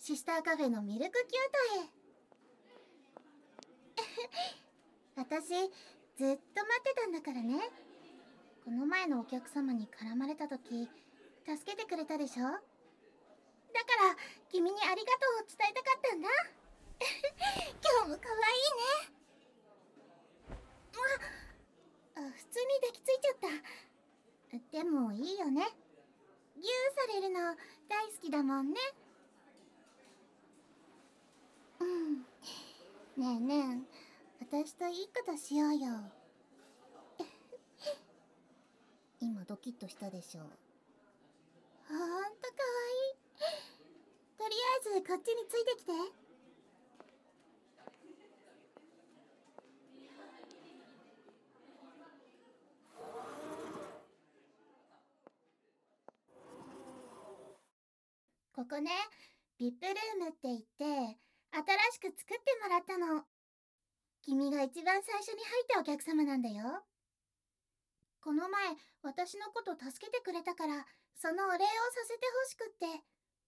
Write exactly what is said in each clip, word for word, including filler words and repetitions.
シスターカフェのミルクキュートへ。私ずっと待ってたんだからね。この前のお客様に絡まれた時助けてくれたでしょ。だから君にありがとうを伝えたかったんだ。今日も可愛いね。あ、普通に抱きついちゃった。でもいいよね。ギューされるの大好きだもんね。うん。ねえねえ、私といいことしようよ。今ドキッとしたでしょ。ほんとかわいい。とりあえずこっちについてきて。ここね、ビップルームって言って新しく作ってもらったの。君が一番最初に入ったお客様なんだよ。この前私のこと助けてくれたからそのお礼をさせてほしくって。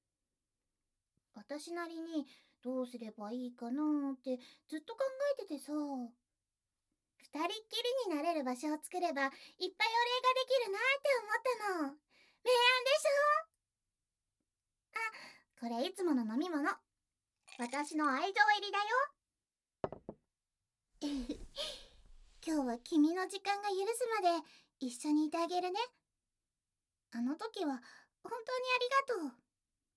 私なりにどうすればいいかなーってずっと考えててさ、二人っきりになれる場所を作ればいっぱいお礼ができるなって思ったの。明暗でしょ。あ、これいつもの飲み物。私の愛情入りだよ。今日は君の時間が許すまで一緒にいてあげるね。あの時は本当にありがとう。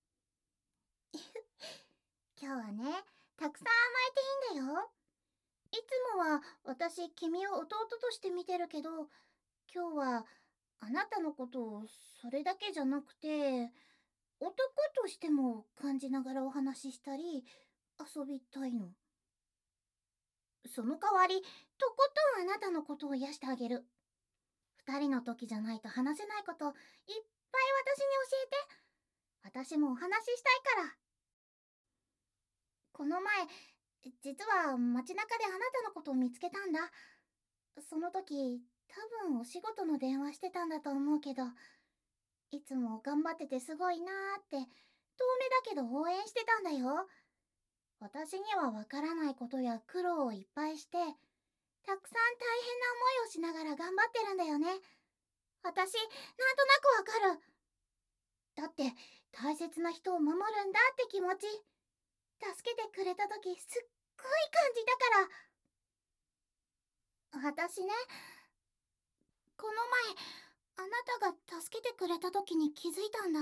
今日はね、たくさん甘えていいんだよ。いつもは私君を弟として見てるけど、今日はあなたのことをそれだけじゃなくて男としても感じながらお話ししたり遊びたいの。その代わりとことんあなたのことを癒してあげる。二人の時じゃないと話せないこといっぱい私に教えて。私もお話ししたいから。この前実は街中であなたのことを見つけたんだ。その時多分お仕事の電話してたんだと思うけど、いつも頑張っててすごいなーって遠目だけど応援してたんだよ。私にはわからないことや苦労をいっぱいして、たくさん大変な思いをしながら頑張ってるんだよね。私、なんとなくわかる。だって大切な人を守るんだって気持ち、助けてくれた時すっごい感じたから。私ね、この前あなたが助けてくれた時に気づいたんだ。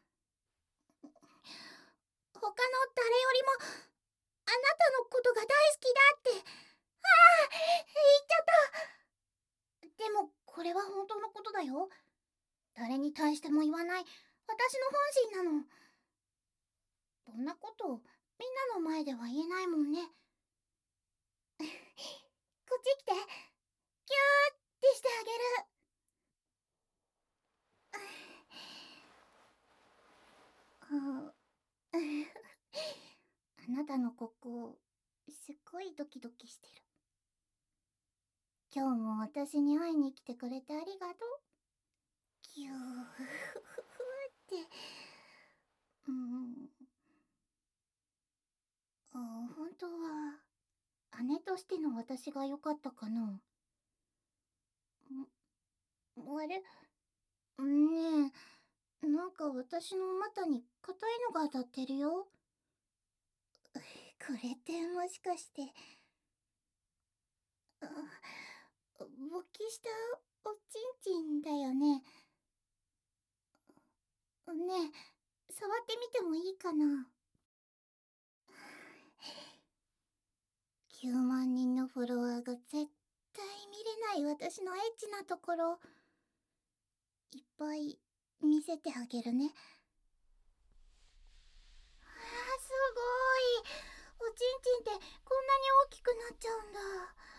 他の誰よりもあなたのことが大好きだって。ああ、言っちゃった。でもこれは本当のことだよ。誰に対しても言わない私の本心なの。こんなことをみんなの前では言えないもんね。こっち来て。ギューってしてあげる。ああなたのここすっごいドキドキしてる。今日も私に会いに来てくれてありがとう。ギューってうん、あ、本当は姉としての私が良かったかな。んあれねえ、なんか私の股に硬いのが当たってるよ。これってもしかして、あ、勃起したおちんちんだよね。ねえ、触ってみてもいいかな。きゅうまん人のフォロワーが絶対見れない私のエッチなところいっぱい見せてあげるね。あー、すごい。おちんちんってこんなに大きくなっちゃうんだ。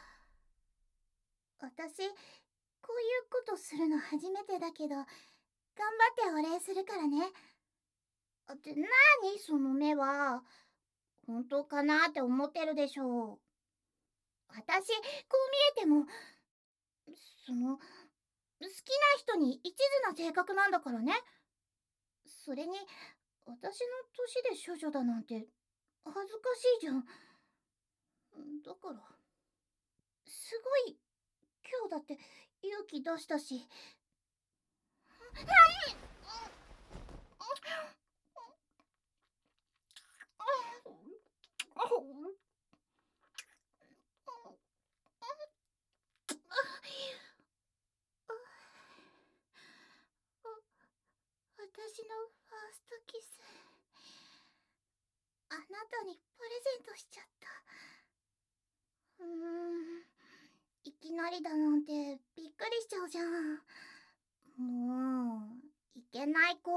私こういうことするの初めてだけど頑張ってお礼するからね。ってなーにその目は。本当かなって思ってるでしょう。私こう見えてもその好きな人に一途な性格なんだからね。それに私の年で処女だなんて恥ずかしいじゃん。だから、すごい、今日だって勇気出したし。私のファーストキス、あなたにプレゼントしちゃった。うーん、いきなりだなんてびっくりしちゃうじゃん。もう、いけない子。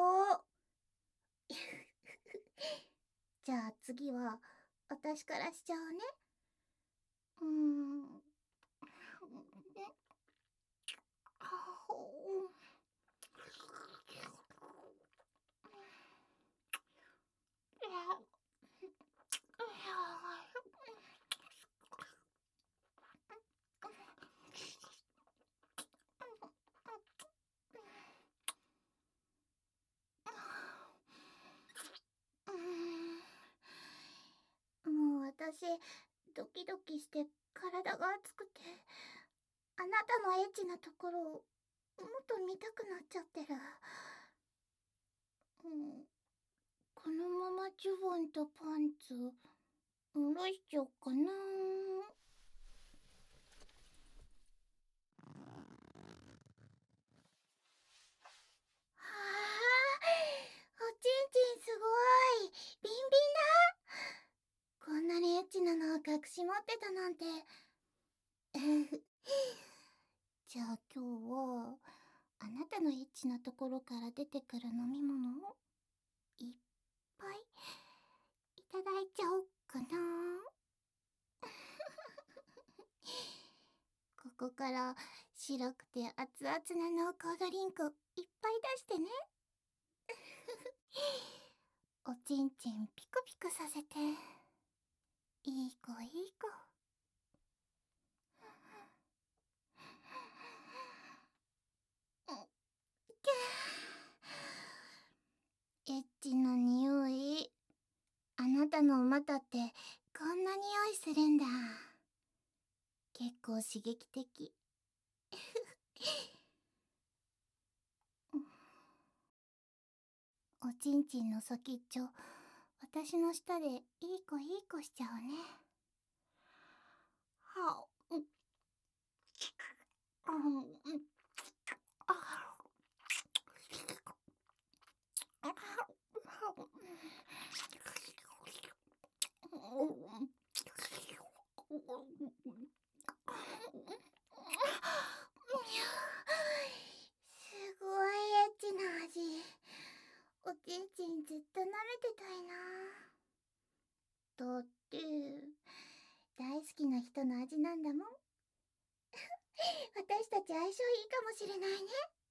じゃあ次は私からしちゃうね。うーん。もう私、ドキドキして体が熱くて、あなたのエッチなところをもっと見たくなっちゃってる。うん、このままズボンとパンツ下ろしちゃおうかな。はあ、おちんちんすごいビンビンだ。こんなにエッチなのを隠し持ってたなんて。じゃあ今日はあなたのエッチなところから出てくる飲み物をいっぱいいただいちゃおうかな。ここから白くて熱々な濃厚ドリンクいっぱい出してね。おちんちんピクピクさせて。いい子いい子。エッチな匂い。あなたの馬だってこんな匂いするんだ。結構刺激的。おちんちんの先っちょ、私の下でいい子いい子しちゃうね。はう、うん、あ、すごいエッチな味。おちんちんずっと舐めてたいな。だって大好きな人の味なんだもん。私たち相性いいかもしれないね。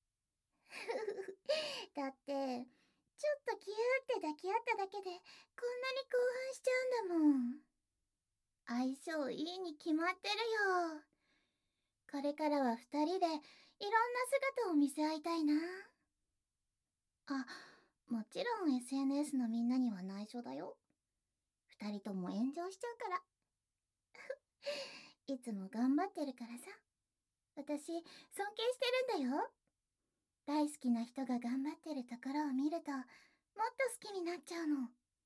だってちょっとキューって抱き合っただけでこんなに興奮しちゃうんだもん。相性いいに決まってるよ。これからは二人でいろんな姿を見せ合いたいな。あ、もちろん エスエヌエス のみんなには内緒だよ。二人とも炎上しちゃうから。いつも頑張ってるからさ。私、尊敬してるんだよ。大好きな人が頑張ってるところを見ると、もっと好きになっちゃうの。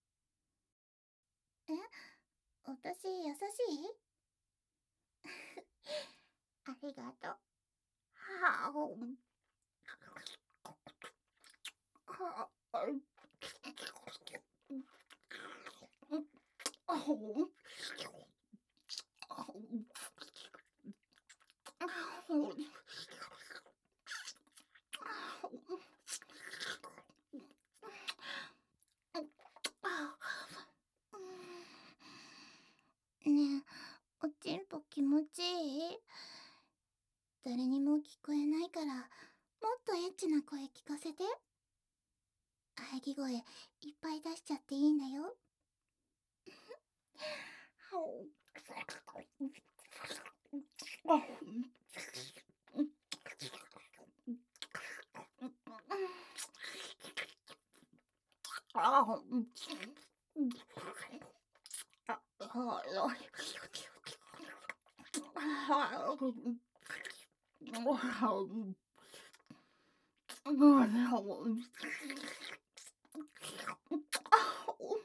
え、私優しい？ありがとう。はあ、はあ、ねえ、おちんぽ気持ちいい？誰にも聞こえないから、もっとエッチな声聞かせて。喘ぎ声いっぱい出しちゃっていいんだよ。 ああ、うん。うん。あ、はい。ああ、うん。ああ、うん。うん、うん。あ、お。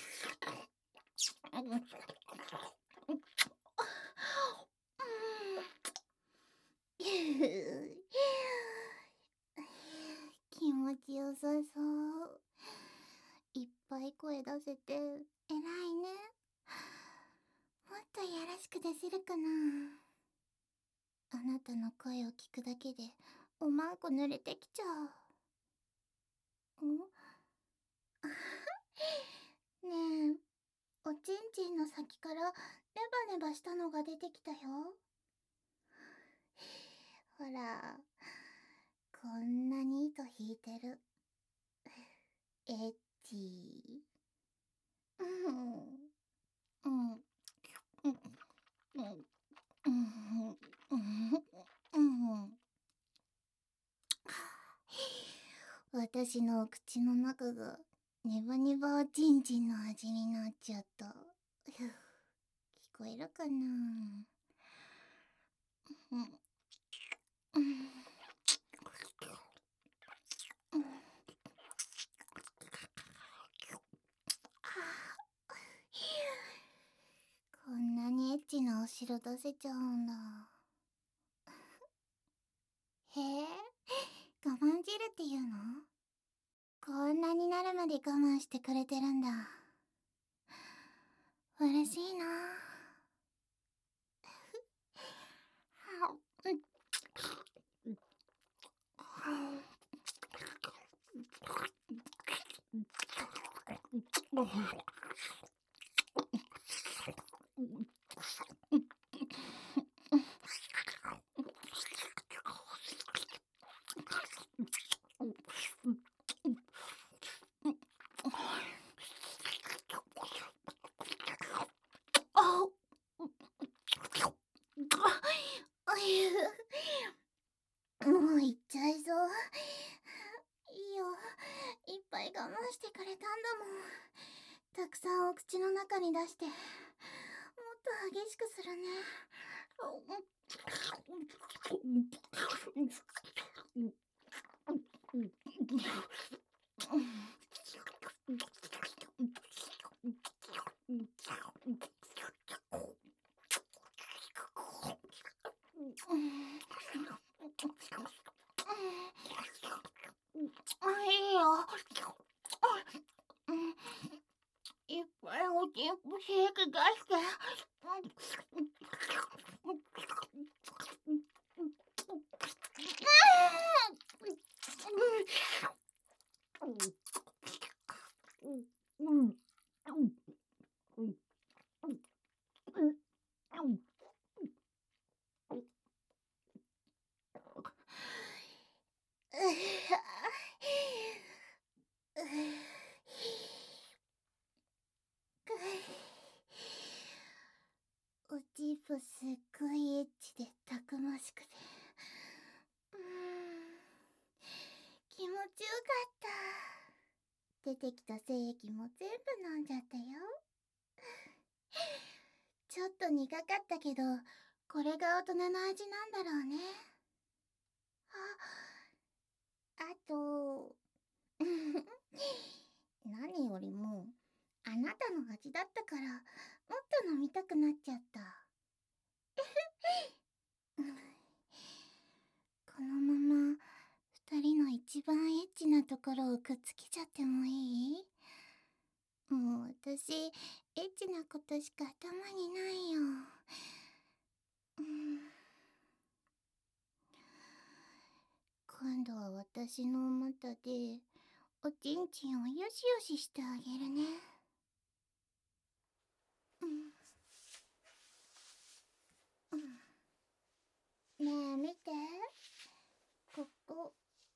うん。気持ちよさそう。いっぱい声出せて偉いね。もっとやらしく出せるかな。あなたの声を聞くだけでおまんこ濡れてきちゃう。んねえ、おちんちんの先からネバネバしたのが出てきたよ。ほら、こんなに糸引いてる。エッチ。うん。うん。うん。うん。うん。うん。うん。私の口の中がネバネバおちんちんの味になっちゃった。ふう、聞こえるかな。うん。うん。うん。こんなにエッチなお城出せちゃうんだ。へえ、我慢汁っていうの？こんなになるまで我慢してくれてるんだ。嬉しいな。あっ、もう行っちゃいそう。いいよ、いっぱい我慢してくれたんだもん。たくさんお口の中に出して、もっと激しくするね。いいよ。いっぱいおちんぽシェイク出して。おちんぽすっごいエッチでたくましくて、うーん、気持ちよかった。出てきた精液も全部飲んじゃったよ。ちょっと苦かったけど、これが大人の味なんだろうね。あ、あと、何よりも、あなたの味だったから、もっと飲みたくなっちゃった。このまま、二人の一番エッチなところをくっつけちゃってもいい？もう私、エッチなことしか頭にないよ。うん、今度は私のお股で、おちんちんをよしよししてあげるね。うん。うん。ねえ、見て。ここ。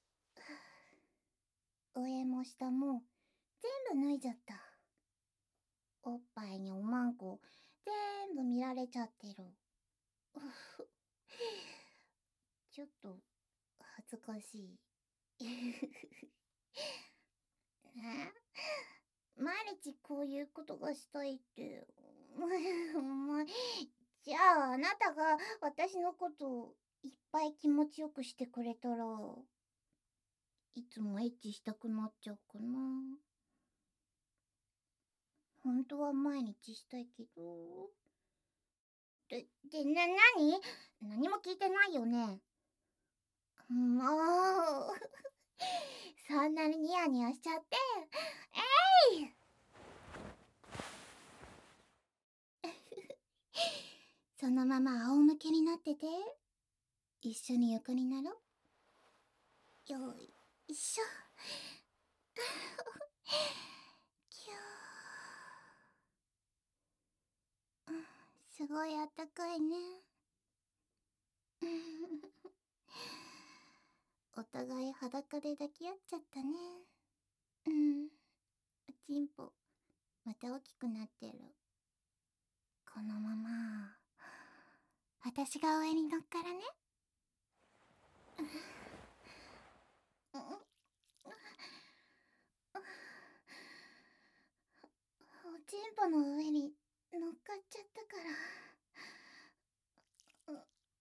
上も下も、全部脱いじゃった。おっぱいにおまんこ、全部見られちゃってる。うふ、ちょっと、恥ずかしい。ね、 毎日こういうことがしたいって。まじゃあ、あなたが私のことをいっぱい気持ちよくしてくれたら、いつもエッチしたくなっちゃうかな。本当は毎日したいけど。で、で、な、なに何も聞いてないよね。もう、そんなにニヤニヤしちゃって。えいそのまま仰向けになってて。一緒に横になろう。よいしょ。キュー。うん、すごいあったかいね。お互い裸で抱き合っちゃったね。うん。おちんぽ、また大きくなってる。このまま、私が上に乗っからね。おちんぽの上に乗っかっちゃったから。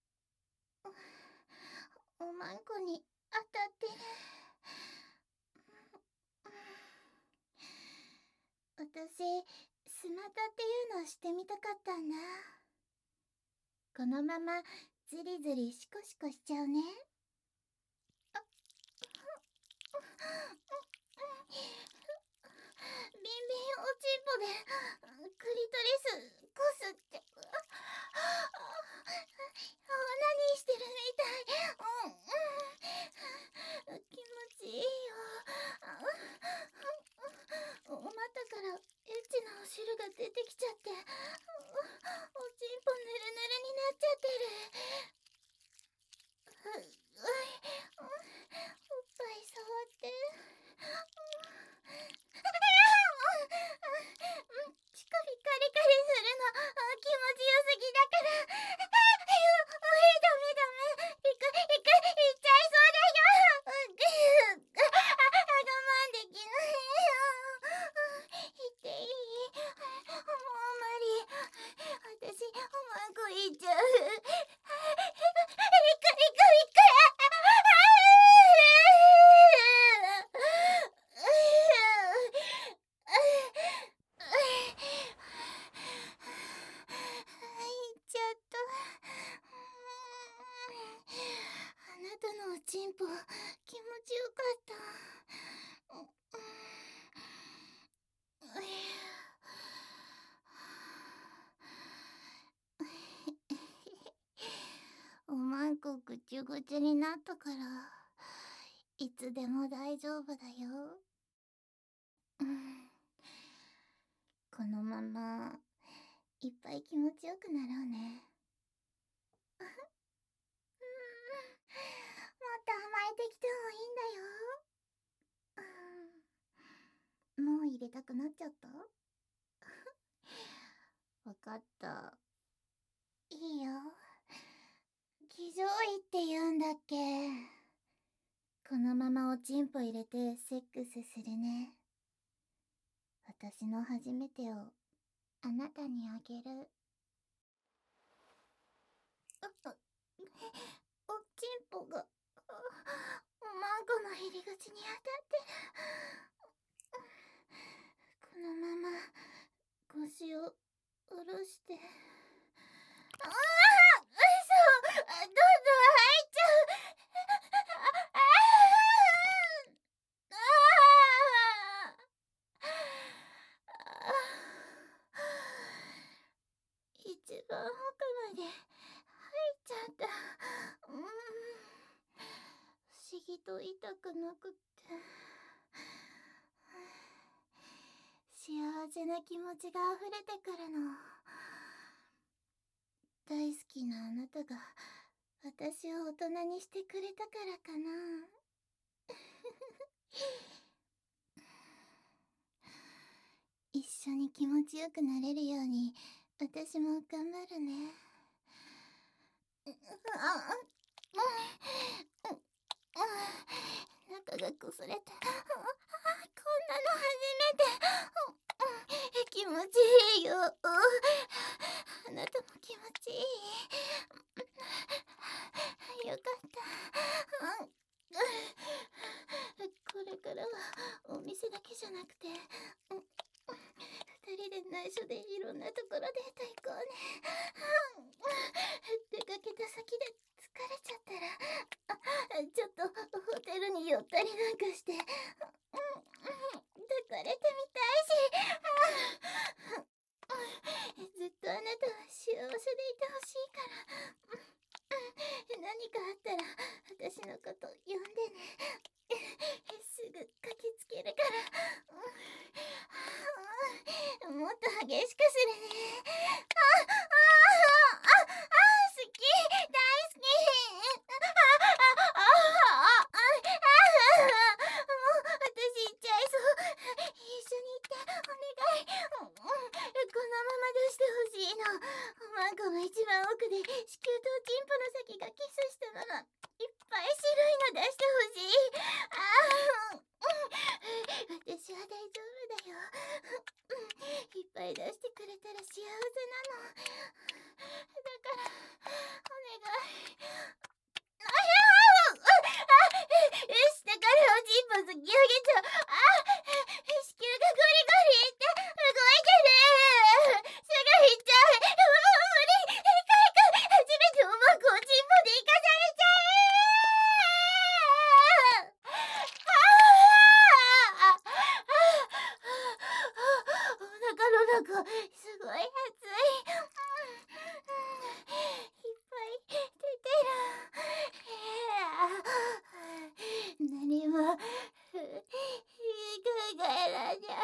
おまんこに当たってる。私、スマタっていうのをしてみたかったんだ。このままズリズリシコシコしちゃうね。ビンビンおちんぽでクリトリスこすって、何してるみたい。うん、うん、気持ちいいよ。お股からエッチなお汁が出てきちゃって、おちんぽぬるぬるになっちゃってる。う、うい、おっぱい触って。乳首カリカリするの気持ちよすぎだから。おい、ダメダメ。いく、いく、いっちゃいそうだよ。あ、我慢できないよ。言っていい？もう無理。私、おまんこいっちゃう。いく、いく、いく。行っちゃった。あなたのおちんぽ気持ちよかった。おまんこぐちゅぐちゅになったからいつでも大丈夫だよ。このままいっぱい気持ちよくなろうね。もっと甘えてきてもいいんだよ。もう入れたくなっちゃった？わかった。いいよ。騎乗位って言うんだっけ。このままおちんぽ入れてセックスするね。私の初めてをあなたにあげる。おちんぽがおまんこの入り口に当たってる。このまま腰を下ろして。ああ、嘘。どんどん入っちゃう。ああ、一番奥まで入っちゃった。うん、不思議と痛くなくって、幸せな気持ちが溢れてくるの。大好きなあなたが私を大人にしてくれたからかな。一緒に気持ちよくなれるように私も頑張るね。あ、うん、中がこすれた。こんなの初めちいいよ。あなたも気持ちいい。よかった。これからはお店だけじゃなくて、二人で内緒でいろんなところでデート行こうね。出かけた先で疲れちゃったら、ちょっとホテルに寄ったりなんかして、抱かれてみたいし、ずっとあなたは幸せでいてほしいから。何かあったら私のこと呼んでね。すぐ駆けつけるから。もっと激しくするね。あああああ好き、大好き。ああああああもう私行っちゃいそう。一緒に行ってお願い。このまま出してほしいの。マンコの一番奥で子宮とチンポの先がキスしたままいっぱい白いの出してほしい。ああ私は大丈夫だよ。いっぱい出してくれたら幸せなの。だからお願い。あ下からおちんぽ突き上げちゃう。あ子宮がゴリゴリって動いてる。すぐ行っちゃう。無理。早く初めておまんこおちんぽで行かされちゃえ。お腹の中すごい熱い。いっぱい出てる。何も考えられない。セッ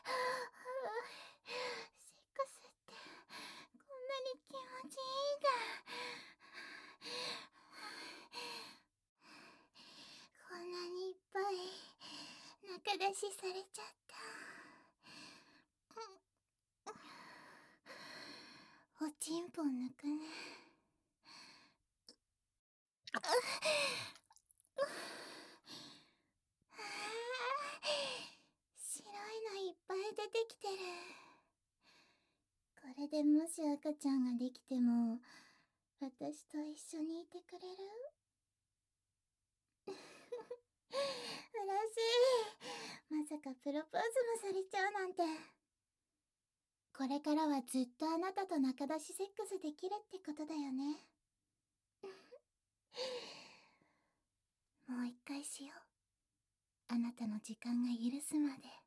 クスってこんなに気持ちいいんだ。こんなにいっぱい中出しされちゃった。おちんぽ抜くね。白いのいっぱい出てきてる。これでもし赤ちゃんができても私と一緒にいてくれる？嬉しい。まさかプロポーズもされちゃうなんて。これからはずっとあなたと仲出しセックスできるってことだよね。もう一回しよう。あなたの時間が許すまで。